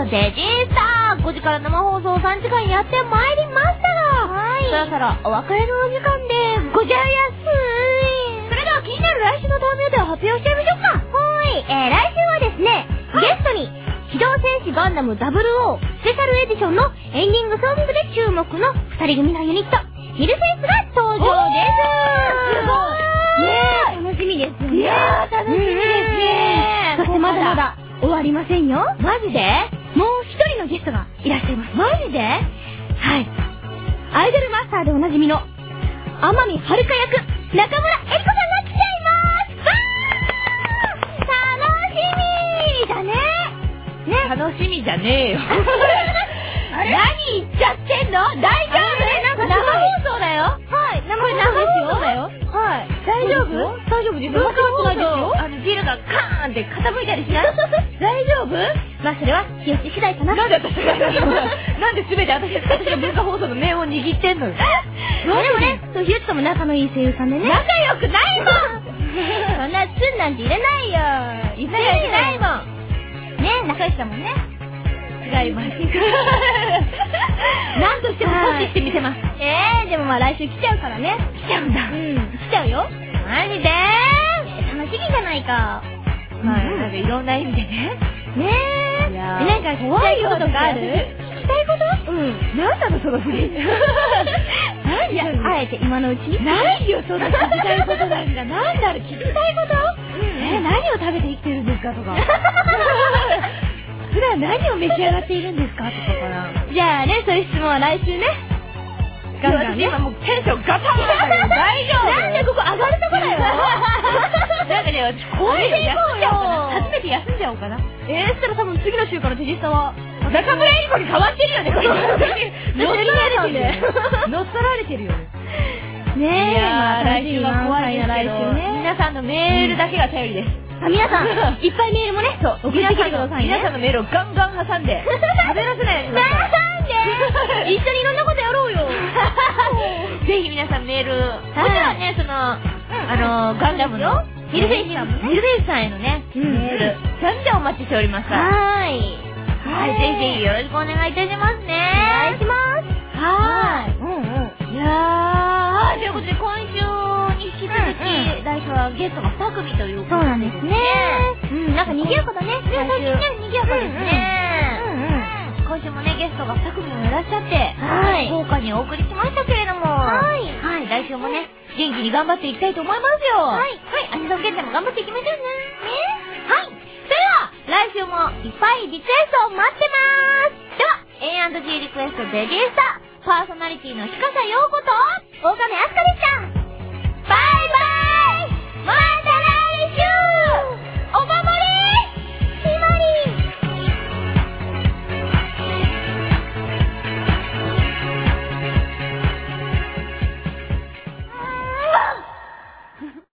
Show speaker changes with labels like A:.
A: デジスター5時から生放送3時間やってまいりましたが、そろそろお別れのお時間でごじゃやすい。それでは気になる来週のターム予定を発表しちゃいましょうか。来週はですね、ゲストに機動戦士ガンダム00スペシャルエディションのエンディングソングで注目の2人組のユニットミルフェイスが登場です。すごい楽しみですよね。いやー楽しみですね。そしてまだまだ終わりませんよ。マジでもう一人のゲストがいらっしゃいます。マジではい。アイドルマスターでおなじみの天海遥役中村江里子さんが来ちゃいます。楽しみだね。
B: 楽しみじゃねえよ。
A: 何言っちゃってんの？大丈夫？生放送だよ。はい、生放送だよ。はい。大丈夫？大丈夫ですよ。
B: 文化放送、ビルがカーンって傾いたりしない？大丈夫？
A: まあそれは気持ち次第かな。
B: なんで私がなんで全て私が文化放送の面を握ってんのよ。
A: でもね、そうひよちとも仲のいい声優さんでね。
B: 仲良くないもん。
A: そんなツンなんて入れないよ。
B: 仲良くないもん。
A: ね、仲良しだもんね。
B: 違います。何としても阻止してみせます。
A: でもまあ来週来ちゃうからね。
B: 来ちゃうんだ。
A: 来ちゃうよ。マジで楽しみじゃないか。
B: まあなんかいろんな意味でね。
A: なんか怖いこととかある？聞きたいこと？
B: なんなのその振り。
A: いや、あえて今のうち？
B: ないよ、そんな聞きたいことなんか。なんだろう、聞きたいこと？何を食べて生きてるんですかとか。普段何を召し上がっているんですかとかかな。
A: じゃあね、そういう質問は来週ね。
B: 私今もうテンションガタンだよ。大丈夫？
A: なんでここ上がるとこだよ。
B: なんかね、私怖いよ。休んじゃおうかな。初めて休んじゃおうかな。
A: そしたら多分次の週からテジスタは
B: 中村江里子に変わってるよね、これ。乗っ取られてるよね。
A: ねえ、まあ
B: 来週は怖いですけど、皆さんのメールだけが頼りです。
A: 皆さん、いっぱいメールもね、送ってきてくださいね。
B: 皆さんのメールをガンガン挟んで、喋らせないようにしましょう。
A: なんで一緒にいろんなことやろうよ。
B: ぜひ皆さんメール、もちろんね、ガンダムのミルフェイスさんへのね、メール、ちゃんとお待ちしておりますから。
A: はい。
B: ぜひぜひよろしくお願いいたしますね。
A: お願いします。
B: はい。いやー、ということで今週に引き続き、来週はゲストが2組ということで。
A: そうなんですね。なんか賑やかだね。
B: 最近ね、賑やかですね。今週もね、ゲストが2組もいらっしゃって、豪華にお送りしましたけれども、来週もね、元気に頑張っていきたいと思いますよ。明日の現在も頑張っていきましょうね。それでは、来週もいっぱいリクエストを待ってます。では、A&G リクエストデジスタ、パーソナリティのひかさようこと、大亀あすかでした。